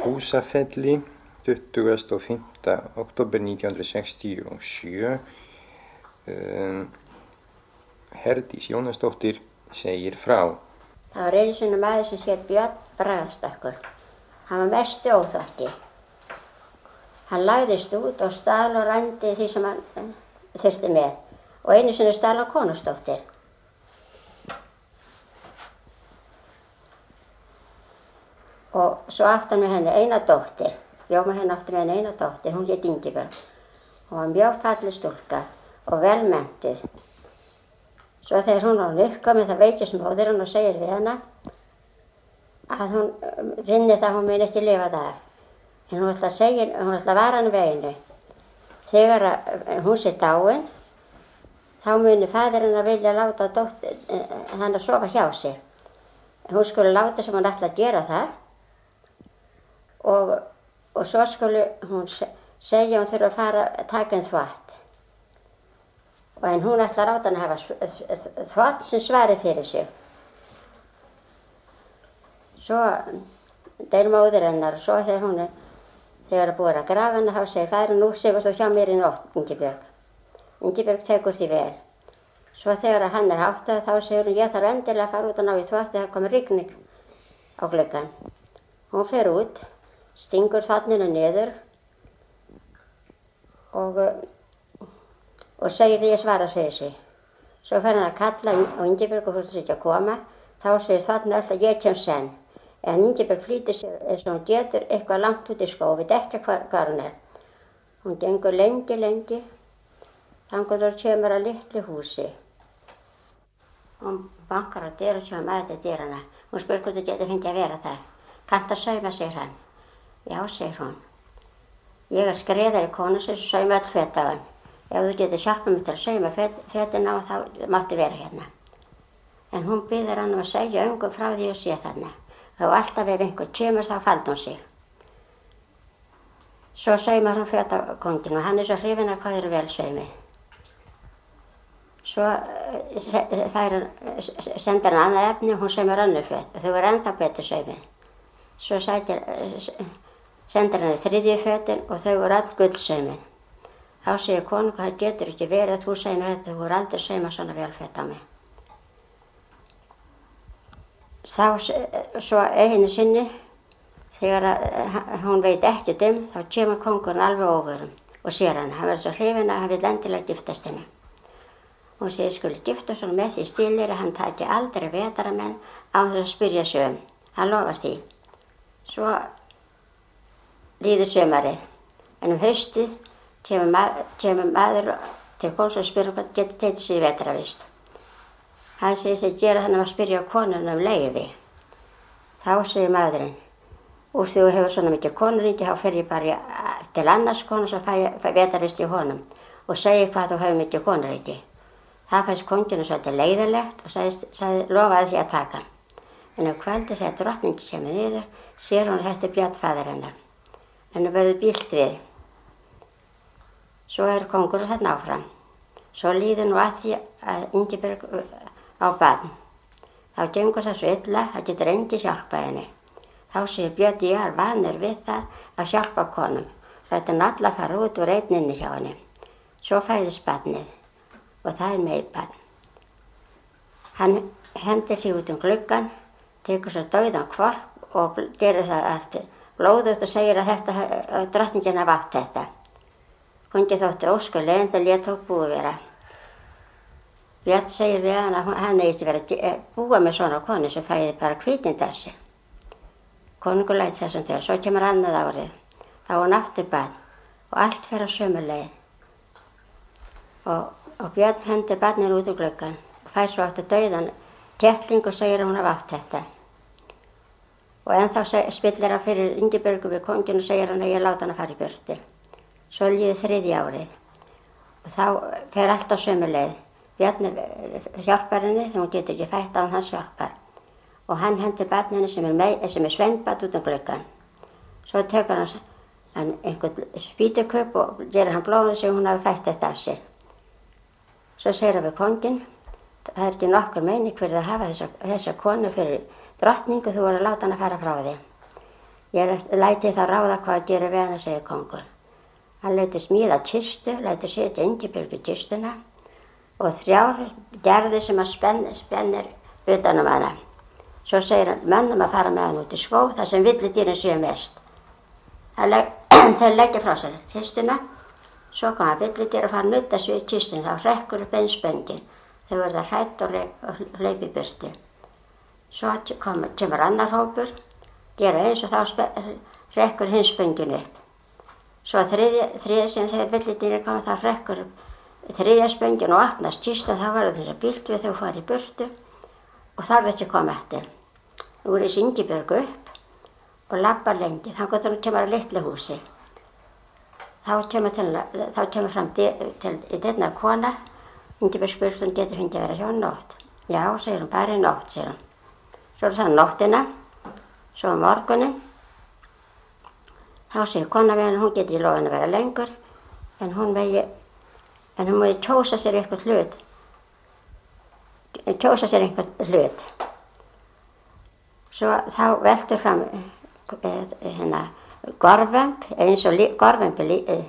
Húsafelli 25. október 1967. Herdís Jónasdóttir segir frá. Það var einu sinni maður sem hét Björn Bragðstakkur. Hann var mestu óþokki. Hann lagðist út og stal og rændi því sem hann þurfti með. Og einu sinni stal hann konungsdóttir. Og svo átti hann með henni eina dóttir. Jóma henni átti með henni eina dóttir, hún hét Ingibjörg. Hún var mjög falleg stúlka og vel menntuð. Svo þegar hún var uppkomin það veikist móðir hann og segir við hana að hún finni það að hún muni ekki lifa það. En hún ætla að vara hann veginu. Þegar hún sé dáin, þá muni faðir hennar vilja láta hann að sofa hjá sig. Hún skulle láta sem hún ætla að gera það og svo skulle hún segja hún þurfa að fara að taka þvott. En hún ætla að láta hann að hafa þvott sem svari fyrir sig. Svo deyr móðir hennar og svo þegar búið að grafa hennar þá segir faðirinn nú sefur þú hjá mér í nótt, Ingibjörg. Ingibjörg tekur því vel. Svo þegar hann áttað þá segir hún ég þarf endilega að fara út að ná í þvotti, það kom rigning á gluggann. Hún fer út, stingur þvottinu niður og segir því að svara fyrir sig. Svo fer hann að kalla á Ingibjörg og hún sér að koma. Þá segir þvottinu alltaf ég kem senn. En Ingibjörg flýtir sér eins og hún getur eitthvað langt út í skóg, veit ekki hvar hún er. Hún gengur lengi, þangað og kemur að litlu húsi. Hún bankar á dyr og kemur maður til dyrana. Hún spyr hvort þú getur fengið að vera þar. Kanntu að sauma, segir hann. Já, segir hún. Ég er skreiðari kona sem sauma all föt á hann. Ef þú getur hjálpað mér til að sauma fötina þá máttu vera hérna. En hún biður hann að segja öngum frá því og sé þarna. Þá alltaf ef einhver kemur þá faldi hún sig. Svo saumar hún föt á kónginn og hann er svo hrifinn af hvað eru vel saumið. Svo sendir hann annað efni og hún saumar önnur föt og þau eru ennþá betur saumið. Svo sendir hann þriðju fötin og þau eru öll gullsaumið. Þá segir konungur það getur ekki verið að þú saumir þetta, þú eru aldrei saumað svona vel föt á mig. Svo einu sinni, þegar hún veit ekkert þá kemur kóngurinn alveg óvörum og sér hann verður svo hrifinn að hann vill endilega giftast henni. Hún segir skuli giftast honum með því stílir að hann taki aldrei vetrarmenn án þess að spyrja sig hann lofar því. Svo líður sumarið, en haustið kemur maður til konungs og spyr hvað getur tekið sér í vetrarvist. Hann segir sig gera þannig að spyrja konuna leyfi. Þá segir maðurinn, úr því þú hefur svona mikið konuringi, þá fer ég bara til annars konu og fæ vetrarvist í honum og segi hvað þú hefur mikið konuringi. Það fannst kónginu svolítið leiðilegt og lofaði því að taka hann. En kvöldi þegar drottningi kemur niður, sér hún að þetta er Björn faðir hennar. En hún verður bílt við. Svo kóngurinn þarna áfram. Svo líður nú að því að Ingibjörg á barn. Þá gengur það svo illa að getur enginn hjálpað henni. Þá segir Björn ég er vanur við það að hjálpa konum. Rætti hann alla að fara út úr einn inni hjá henni. Svo fæðist barnið og það er meibarn. Hann hendir sig út gluggann, tekur svo dauðan hvolp og gerir það aftur blóðugt og segir að drottningin hafi átt þetta. Konungi þótti óskulegend og lét tók búið vera. Björn segir við hann að hann eigi ekki verið að búa með svona konu sem fæði bara hvítind af sig. Konungur læt þessum til, svo kemur annað árið. Þá er hann aftur barn og allt fer á sömu leið. Og Björn hendir barninu út úr gluggann og fær svo aftur dauðan kettling og segir að hún hafi átt þetta. Og ennþá spillir hann fyrir Ingibjörgu við kónginn og segir hann að ég láta hann að fara í burtu. Svo líður þriðja árið og þá fer allt á sömu leið. Björn hjálpar henni þegar hún getur ekki fætt án hans hjálpar. Og hann hendir barninu sem er sveinbarn út gluggann. Svo tekur hann einhvern spýtukubb og gerir hann blóðinu sem hún hafi fætt þetta af sér. Svo segir hann við kónginn, það er ekki nokkur meining fyrir að hafa þessa konu fyrir drottningu, þú voru að láta hann að fara frá því. Ég læti þá ráða hvað að gera við hana, segir kóngur. Hann læti smíða kistu, læti setja Ingibjörgu í kistuna og 3 gerðir sem að spennir utanum hana. Svo segir hann mönnum að fara með hann út í skóg þar sem villidýrin séu mest. Þeir leggja frá sér kistuna, svo koma villidýr og fara að nudda sig í kistuna, þá hrekkur upp einspöngin. Þau verða hrædd og hleypa í burtu. Svo kemur annar hópur, gera eins og þá hrekkur hinn spöngin upp. Svo þriðja sem þegar villidýrin koma þá hrekkur upp 3. spöngin og opnast kistan, þá verður þess að bílt við þau fara í burtu og þarf ekki að koma eftir. Nú er þessi Ingibjörg upp og labbar lengi, þangað til hún kemur að litlu húsi. Þá kemur fram til dyrnar kona. Ingibjörg spurt hún getur fengið að vera hjá nótt. Já, segir hún, bara í nótt, segir hún. Svo er það nóttina, svo morgunin. Þá segir kona við henni, hún getur í lofinu að vera lengur, en hún megi kjósa sér einhvern hlut. Svo þá veltur fram gorvömb, eins og gorvömb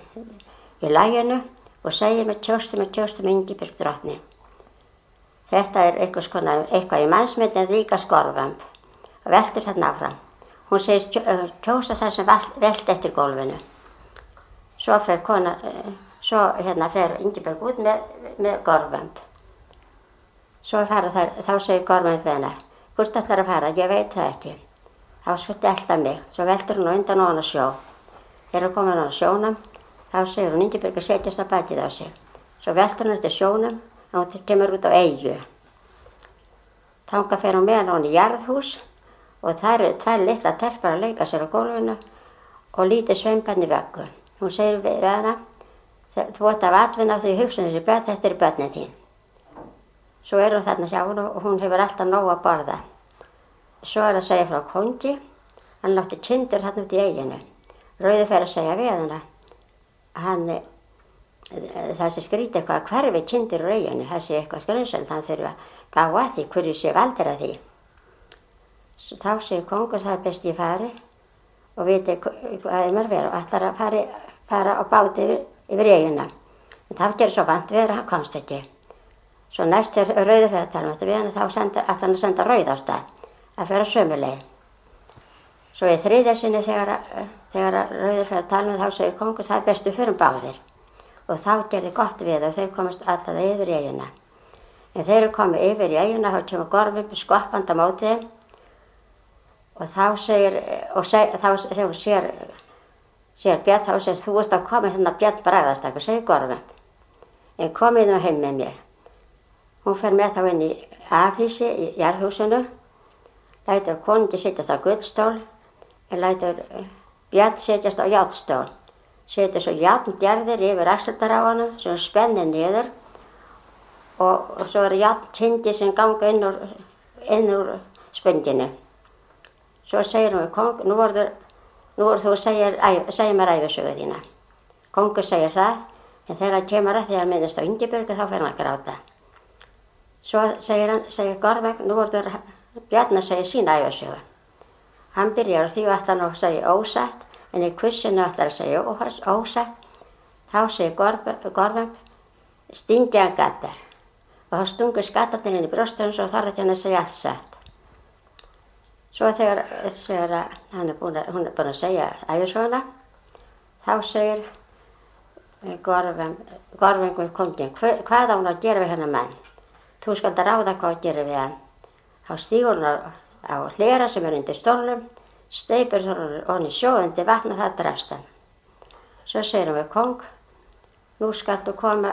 í laginu og segir með kjóstu með Ingibjörg drottning. Þetta er eitthvað í mannsmynd en líka gorvömb og veltur þarna áfram. Hún segist kjósa það sem velt eftir gólfinu. Svo fer Ingibjörg út með gorvömb. Svo þá segir gorvömb við hennar, hvort ætlar að fara, ég veit það ekki. Þá skuldi elta mig, svo veltur hún undan ofan á sjó. Þegar hún komin á sjónum, þá segir hún Ingibjörg að setjast á bakið á sig. Svo veltur hún eftir sjónum og hún kemur út á eyju. Þangað fer hún með hann í jarðhús og það eru 2 litlar telpur að leika sér á gólfinu og lítið sveinbarn í vöggu. Hún segir við hana, þú átt af atvinna því hugsun þessi börn, þetta eru börnin þín. Svo er hún þarna hjá hún og hún hefur alltaf nóg að borða. Svo er að segja frá kóngi, hann látti kindur þarna út í eyjunu. Rauði fer að segja við hana, það sé skrítið eitthvað að hverfi kindur úr eyjunu, það sé eitthvað skrýmslegt, hann þurfi að gá að því, hverju sé valdir að því. Þá segir kóngur, það er best ég fari og viti hvað mér verið og ætlar að fara á báti yfir eyjuna. En þá gerir svo vant verið, hann komst ekki. Svo næst þegar Rauði fer að tala við hann, þá ætlar hann að senda Rauð á stað að fara sömu leið. Svo í 3. sinni þegar Rauður fer að tala þá segir kóngur, það er bestu fyrir báðir. Og þá gerði gott við og þeir komast alltaf yfir í eyjuna. En þeir eru komið yfir í eyjuna, þá kemur gorvömb skoppandi á móti þeim. Og þegar hún sér Björn, þá segir þú ert að koma hérna Björn Bragðarstakkur, segir gorvömb. En komið nú heim með mér. Hún fer með þá inn í afhýsi í jarðhúsinu, lætur konungi setjast á gullstól, en lætur Björn setjast á járnstól. Setur svo járngerðir yfir axlirnar á honum sem spennir niður og svo eru járntindi sem ganga inn úr spönginu. Svo segir hún við kóng, nú voru þú að segja mér ævisögu þína. Kóngur segir það, en þegar hann kemur að því að minnist á Ingibjörgu þá fer hann að gráta. Svo segir gorvömb, nú voru Björn að segja sína ævisögu. Hann byrjar á því og ætlar hann að segja ósatt, en í kvissinu ætlar að segja ósatt. Þá segir gorvömb, stingi hann gattar. Og þá stungur skattarnir inn í brjóstunum svo þarf þetta hann að segja allt satt. Svo þegar hún er búin að segja ævisöguna, þá segir gorvömb við kónginn, hvað á hún að gera við hennar mann? Þú skalt að ráða hvað að gera við hann. Þá stígur hún á hlera sem er undir stólnum, steypir hún í sjóðundi vatn og það drefst hann. Svo segir hún við kóng, nú skalt þú koma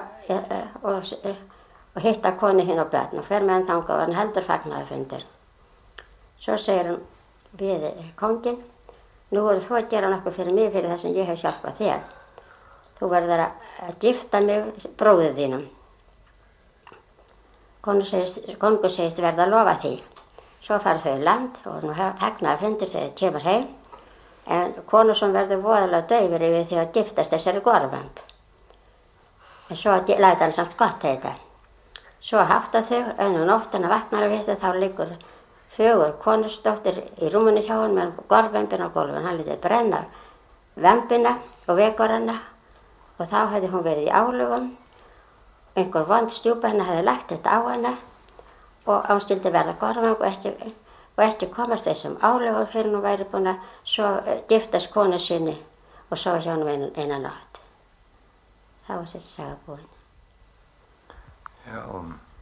og hitta konu hinn á Björn og fer með hann þangað og hann heldur fagnaðarfundir. Svo segir hún við kónginn, nú voru þú að gera nokkuð fyrir mig fyrir það sem ég hef hjálpað þér. Þú verður að gifta mig bróður þínum. Konungur segist verða að lofa því. Svo fara þau í land og nú fagnaðarfundir þegar þau kemur heim, en Konungsson verður voðalega daufur yfir því að giftast þessari gorvömb. En svo lætur hann samt gott heita. Svo hátta þau, nóttina vaknar við þau, þá liggur fögur konusdóttir í rúminu hjá hann með gorvembina á gólfinu. Hann lítið brenna vembina og vegorana og þá hefði hún verið í álögum. Einhver vond stjúpa hennar hefði lagt þetta á hana og hún skyldi verða gorvemb og ekki komast þessum álögum fyrir hún væri búin að giftast konu sinni og sofa hjá honum eina nótt. Þá var þessi saga búin. Já,